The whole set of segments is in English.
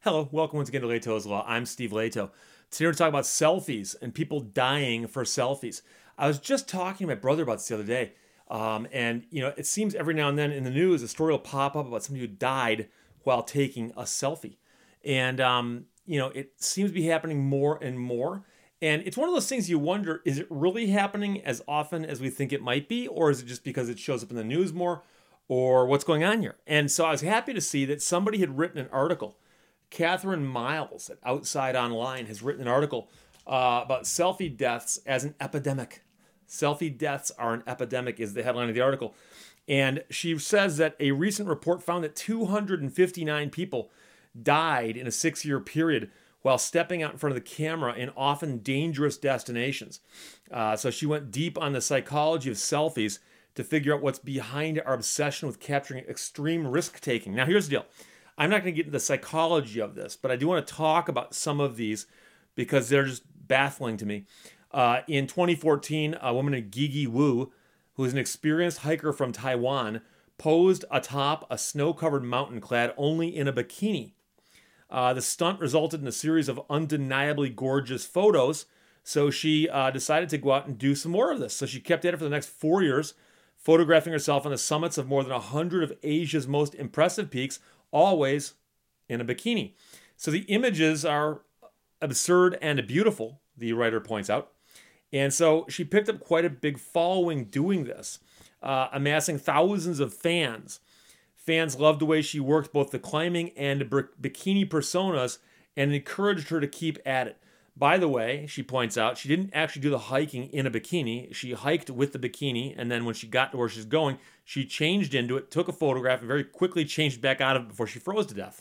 Hello, welcome once again to Leto's Law. I'm Steve Leto. Today we're talking about selfies and people dying for selfies. I was just talking to my brother about this the other day, and it seems every now and then in the news a story will pop up about somebody who died while taking a selfie, and it seems to be happening more and more. And it's one of those things you wonder: is it really happening as often as we think it might be, or is it just because it shows up in the news more, or what's going on here? And so I was happy to see that somebody had written an article. Catherine Miles at Outside Online has written an article about selfie deaths as an epidemic. Selfie deaths are an epidemic is the headline of the article. And she says that a recent report found that 259 people died in a 6-year period while stepping out in front of the camera in often dangerous destinations. So she went deep on the psychology of selfies to figure out what's behind our obsession with capturing extreme risk-taking. Now, here's the deal. I'm not going to get into the psychology of this, but I do want to talk about some of these because they're just baffling to me. In 2014, a woman named Gigi Wu, who is an experienced hiker from Taiwan, posed atop a snow-covered mountain clad only in a bikini. The stunt resulted in a series of undeniably gorgeous photos, so she decided to go out and do some more of this. So she kept at it for the next 4 years, photographing herself on the summits of more than 100 of Asia's most impressive peaks, always in a bikini. So the images are absurd and beautiful, the writer points out. And so she picked up quite a big following doing this, amassing thousands of fans. Fans loved the way she worked both the climbing and bikini personas and encouraged her to keep at it. By the way, she points out, she didn't actually do the hiking in a bikini. She hiked with the bikini, and then when she got to where she's going, she changed into it, took a photograph, and very quickly changed back out of it before she froze to death.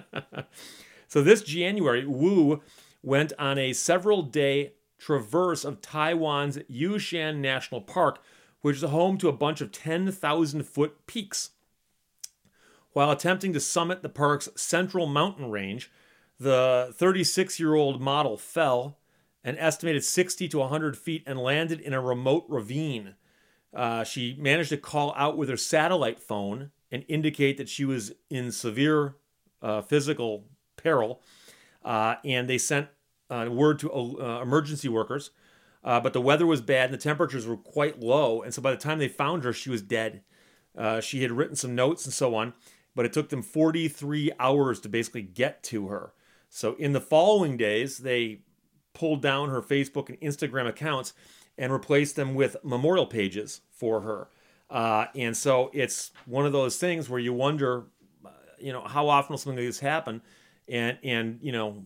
So this January, Wu went on a several-day traverse of Taiwan's Yushan National Park, which is home to a bunch of 10,000-foot peaks. While attempting to summit the park's central mountain range, the 36-year-old model fell an estimated 60 to 100 feet and landed in a remote ravine. She managed to call out with her satellite phone and indicate that she was in severe physical peril, and they sent word to emergency workers. But the weather was bad and the temperatures were quite low, and so by the time they found her, she was dead. She had written some notes and so on, but it took them 43 hours to basically get to her. So in the following days, they pulled down her Facebook and Instagram accounts and replaced them with memorial pages for her. And so it's one of those things where you wonder, how often will something like this happen? And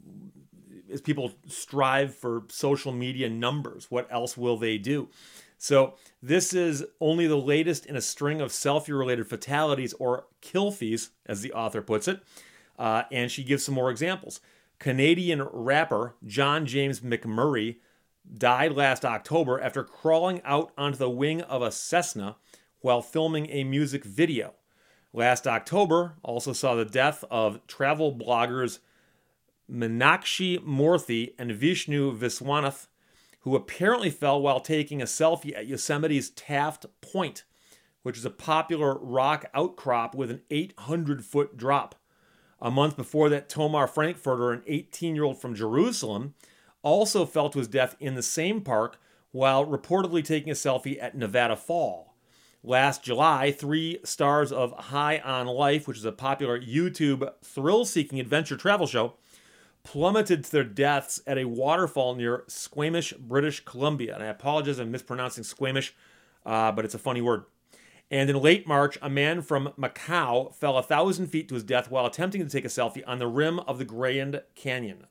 as people strive for social media numbers, what else will they do? So this is only the latest in a string of selfie-related fatalities, or kilfies, as the author puts it. And she gives some more examples. Canadian rapper John James McMurray died last October after crawling out onto the wing of a Cessna while filming a music video. Last October also saw the death of travel bloggers Meenakshi Murthy and Vishnu Viswanath, who apparently fell while taking a selfie at Yosemite's Taft Point, which is a popular rock outcrop with an 800-foot drop. A month before that, Tomar Frankfurter, an 18-year-old from Jerusalem, also fell to his death in the same park while reportedly taking a selfie at Nevada Fall. Last July, 3 stars of High on Life, which is a popular YouTube thrill-seeking adventure travel show, plummeted to their deaths at a waterfall near Squamish, British Columbia. And I apologize if I'm mispronouncing Squamish, but it's a funny word. And in late March, a man from Macau fell 1,000 feet to his death while attempting to take a selfie on the rim of the Grand Canyon.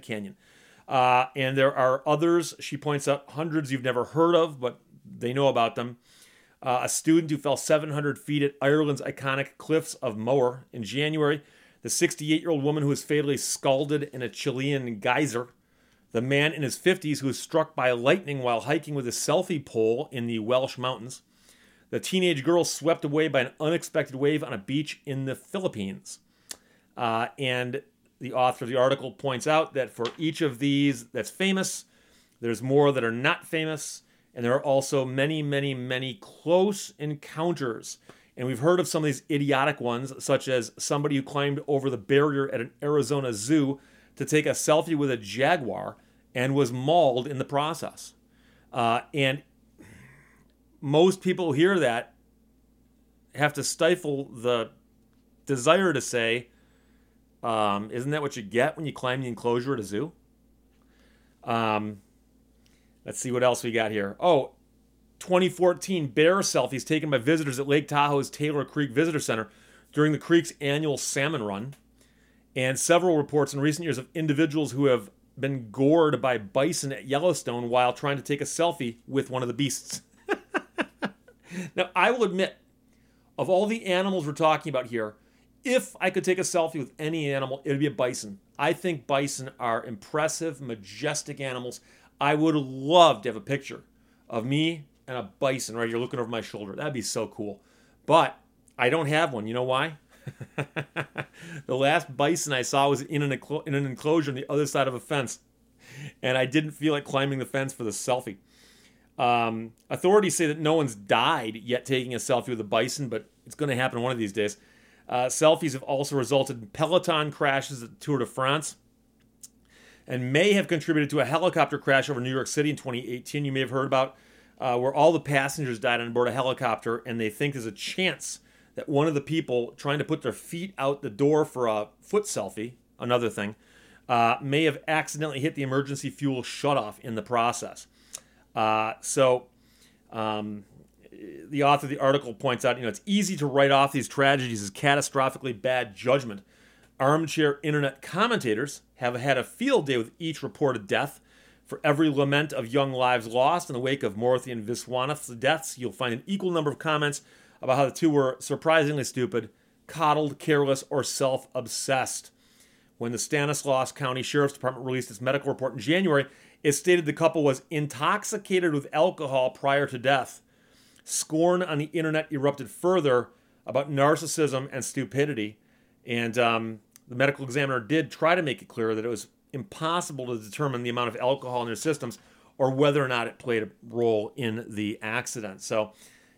And there are others, she points out, hundreds you've never heard of, but they know about them. A student who fell 700 feet at Ireland's iconic cliffs of Moher in January. The 68-year-old woman who was fatally scalded in a Chilean geyser. The man in his 50s who was struck by lightning while hiking with a selfie pole in the Welsh mountains. The teenage girl swept away by an unexpected wave on a beach in the Philippines. And the author of the article points out that for each of these that's famous, there's more that are not famous, and there are also many, many, many close encounters. And we've heard of some of these idiotic ones, such as somebody who climbed over the barrier at an Arizona zoo to take a selfie with a jaguar and was mauled in the process. And most people who hear that have to stifle the desire to say, isn't that what you get when you climb the enclosure at a zoo? Let's see what else we got here. Oh, 2014 bear selfies taken by visitors at Lake Tahoe's Taylor Creek Visitor Center during the creek's annual salmon run. And several reports in recent years of individuals who have been gored by bison at Yellowstone while trying to take a selfie with one of the beasts. Now, I will admit, of all the animals we're talking about here, if I could take a selfie with any animal, it would be a bison. I think bison are impressive, majestic animals. I would love to have a picture of me and a bison right here looking over my shoulder. That'd be so cool. But I don't have one. You know why? The last bison I saw was in an enclosure on the other side of a fence, and I didn't feel like climbing the fence for the selfie. Authorities say that no one's died yet taking a selfie with a bison, but it's going to happen one of these days. Selfies have also resulted in Peloton crashes at the Tour de France and may have contributed to a helicopter crash over New York City in 2018. You may have heard about where all the passengers died on board a helicopter, and they think there's a chance that one of the people trying to put their feet out the door for a foot selfie, another thing, may have accidentally hit the emergency fuel shutoff in the process. The author of the article points out, it's easy to write off these tragedies as catastrophically bad judgment. Armchair internet commentators have had a field day with each reported death. For every lament of young lives lost in the wake of Murthy and Viswanath's deaths, you'll find an equal number of comments about how the two were surprisingly stupid, coddled, careless, or self-obsessed. When the Stanislaus County Sheriff's Department released its medical report in January, it stated the couple was intoxicated with alcohol prior to death. Scorn on the internet erupted further about narcissism and stupidity. And the medical examiner did try to make it clear that it was impossible to determine the amount of alcohol in their systems or whether or not it played a role in the accident. So,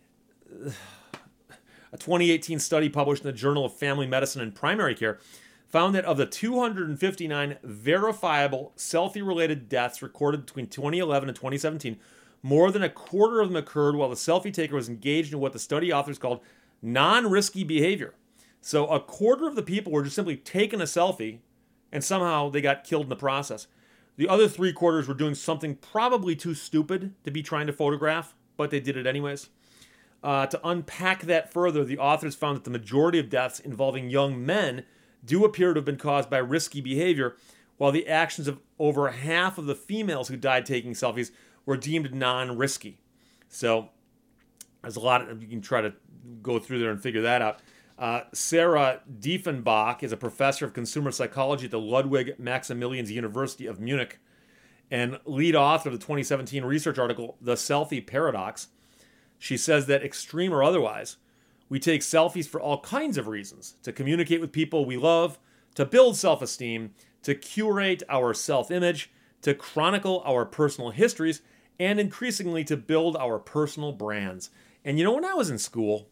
a 2018 study published in the Journal of Family Medicine and Primary Care found that of the 259 verifiable selfie-related deaths recorded between 2011 and 2017, more than a quarter of them occurred while the selfie taker was engaged in what the study authors called non-risky behavior. So a quarter of the people were just simply taking a selfie, and somehow they got killed in the process. The other 3/4 were doing something probably too stupid to be trying to photograph, but they did it anyways. To unpack that further, the authors found that the majority of deaths involving young men do appear to have been caused by risky behavior, while the actions of over half of the females who died taking selfies were deemed non-risky. So there's a lot you can try to go through there and figure that out. Sarah Diefenbach is a professor of consumer psychology at the Ludwig Maximilians University of Munich and lead author of the 2017 research article, The Selfie Paradox. She says that extreme or otherwise, we take selfies for all kinds of reasons: to communicate with people we love, to build self-esteem, to curate our self-image, to chronicle our personal histories, and increasingly to build our personal brands. And when I was in school,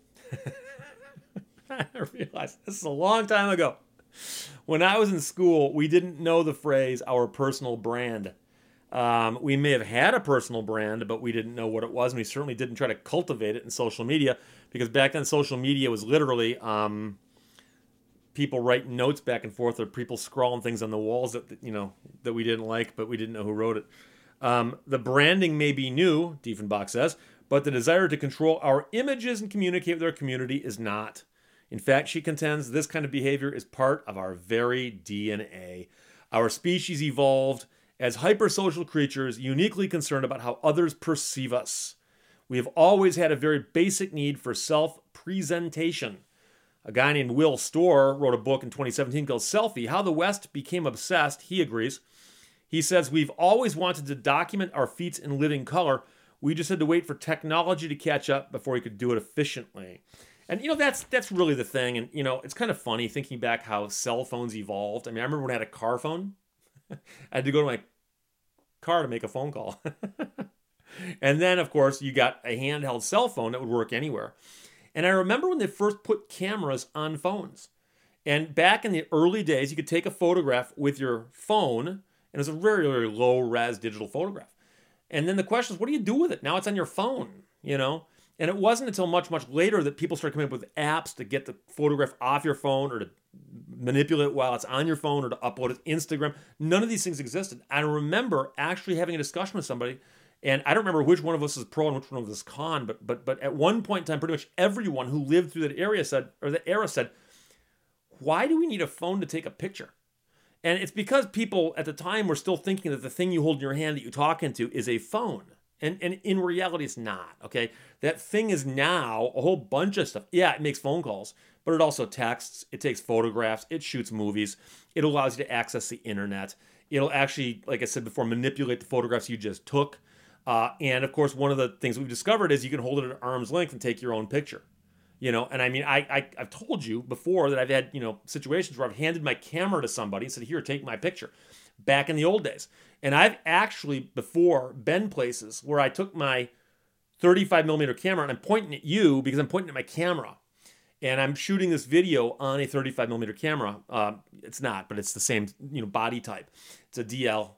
I realized this is a long time ago. When I was in school, we didn't know the phrase "our personal brand." We may have had a personal brand, but we didn't know what it was, and we certainly didn't try to cultivate it in social media, because back then social media was literally people writing notes back and forth, or people scrawling things on the walls that we didn't like, but we didn't know who wrote it. The branding may be new, Diefenbach says, but the desire to control our images and communicate with our community is not. In fact, she contends this kind of behavior is part of our very DNA. Our species evolved as hypersocial creatures uniquely concerned about how others perceive us. We have always had a very basic need for self-presentation. A guy named Will Storr wrote a book in 2017 called Selfie, How the West Became Obsessed. He agrees. He says, we've always wanted to document our feats in living color. We just had to wait for technology to catch up before we could do it efficiently. And, that's really the thing. And, it's kind of funny thinking back how cell phones evolved. I remember when I had a car phone. I had to go to my car to make a phone call. And then, of course, you got a handheld cell phone that would work anywhere. And I remember when they first put cameras on phones. And back in the early days, you could take a photograph with your phone, and it was a very, very low res digital photograph. And then the question is, what do you do with it? Now it's on your phone, you know? And it wasn't until much, much later that people started coming up with apps to get the photograph off your phone or to manipulate it while it's on your phone or to upload it to Instagram. None of these things existed. I remember actually having a discussion with somebody, and I don't remember which one of us is pro and which one of us is con, but at one point in time, pretty much everyone who lived through that era said, why do we need a phone to take a picture? And it's because people at the time were still thinking that the thing you hold in your hand that you talk into is a phone. And in reality, it's not, okay? That thing is now a whole bunch of stuff. Yeah, it makes phone calls, but it also texts, it takes photographs, it shoots movies, it allows you to access the internet. It'll actually, like I said before, manipulate the photographs you just took. And of course, one of the things we've discovered is you can hold it at arm's length and take your own picture. You know, and I mean, I've told you before that I've had, you know, situations where I've handed my camera to somebody and said, here, take my picture, back in the old days. And I've actually before been places where I took my 35 millimeter camera and I'm pointing at you because I'm pointing at my camera. And I'm shooting this video on a 35 millimeter camera. It's not, but it's the same, you know, body type. It's a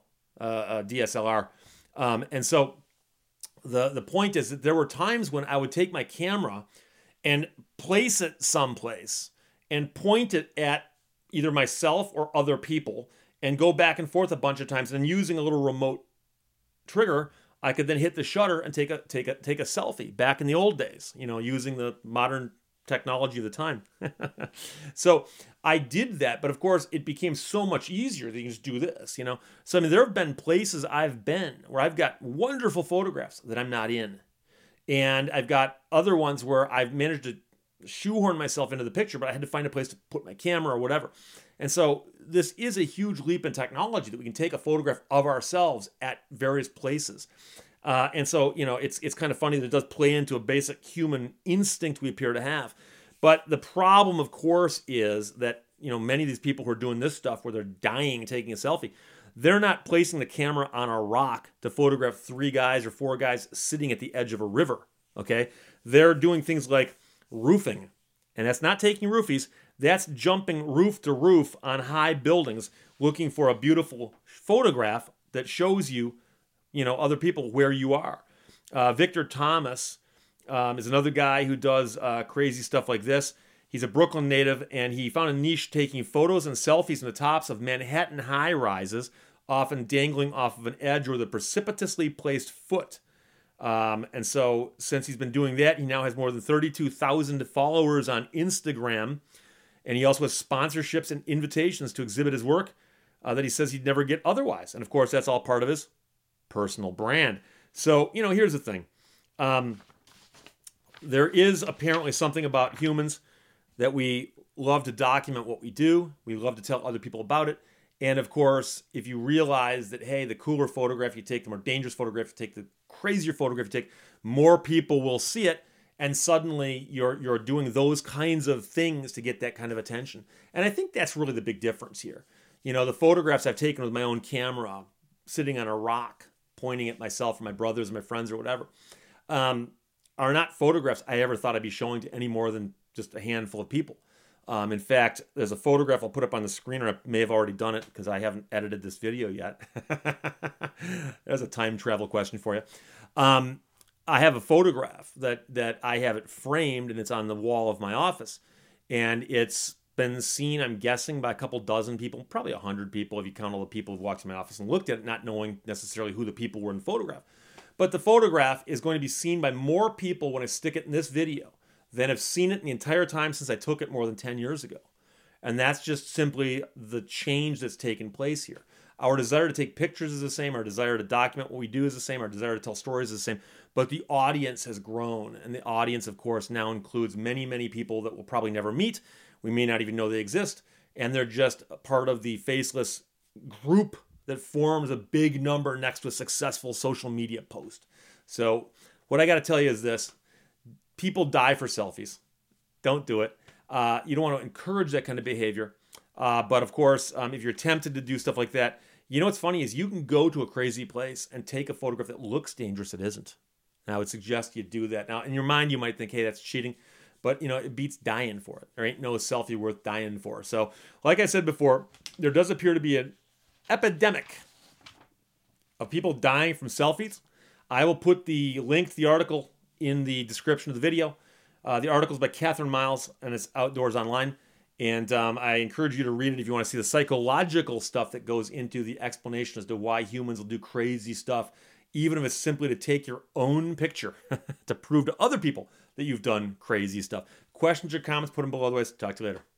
DSLR. And so the point is that there were times when I would take my camera and place it someplace and point it at either myself or other people and go back and forth a bunch of times. And using a little remote trigger, I could then hit the shutter and take a selfie back in the old days, you know, using the modern technology of the time. So I did that, but of course it became so much easier that you just do this, you know? So I mean, there have been places I've been where I've got wonderful photographs that I'm not in. And I've got other ones where I've managed to shoehorn myself into the picture, but I had to find a place to put my camera or whatever. And so this is a huge leap in technology that we can take a photograph of ourselves at various places. And so, you know, it's kind of funny that it does play into a basic human instinct we appear to have. But the problem, of course, is that, you know, many of these people who are doing this stuff where they're dying taking a selfie, they're not placing the camera on a rock to photograph 3 guys or 4 guys sitting at the edge of a river, okay? They're doing things like roofing, and that's not taking roofies. That's jumping roof to roof on high buildings looking for a beautiful photograph that shows you, you know, other people where you are. Victor Thomas is another guy who does crazy stuff like this. He's a Brooklyn native, and he found a niche taking photos and selfies on the tops of Manhattan high-rises, often dangling off of an edge or the precipitously placed foot. And so since he's been doing that, he now has more than 32,000 followers on Instagram, and he also has sponsorships and invitations to exhibit his work that he says he'd never get otherwise. And of course, that's all part of his personal brand. So, you know, here's the thing. There is apparently something about humans that we love to document what we do. We love to tell other people about it. And of course, if you realize that, hey, the cooler photograph you take, the more dangerous photograph you take, the crazier photograph you take, more people will see it. And suddenly you're doing those kinds of things to get that kind of attention. And I think that's really the big difference here. You know, the photographs I've taken with my own camera, sitting on a rock, pointing at myself or my brothers or my friends or whatever, are not photographs I ever thought I'd be showing to any more than just a handful of people. In fact, there's a photograph I'll put up on the screen, or I may have already done it because I haven't edited this video yet. There's a time travel question for you. I have a photograph that I have it framed, and it's on the wall of my office. And it's been seen, I'm guessing, by a couple dozen people, probably 100 people if you count all the people who've walked in my office and looked at it, not knowing necessarily who the people were in the photograph. But the photograph is going to be seen by more people when I stick it in this video than have seen it in the entire time since I took it more than 10 years ago. And that's just simply the change that's taken place here. Our desire to take pictures is the same. Our desire to document what we do is the same. Our desire to tell stories is the same. But the audience has grown. And the audience, of course, now includes many, many people that we'll probably never meet. We may not even know they exist. And they're just a part of the faceless group that forms a big number next to a successful social media post. So what I got to tell you is this. People die for selfies. Don't do it. You don't want to encourage that kind of behavior. But of course, if you're tempted to do stuff like that, you know what's funny is you can go to a crazy place and take a photograph that looks dangerous. It isn't. And I would suggest you do that. Now, in your mind, you might think, hey, that's cheating. but it beats dying for it. There ain't no selfie worth dying for. So, like I said before, there does appear to be an epidemic of people dying from selfies. I will put the link to the article in the description of the video. The article is by Catherine Miles, and it's Outdoors Online. And I encourage you to read it if you want to see the psychological stuff that goes into the explanation as to why humans will do crazy stuff, even if it's simply to take your own picture to prove to other people that you've done crazy stuff. Questions or comments, put them below. Otherwise, talk to you later.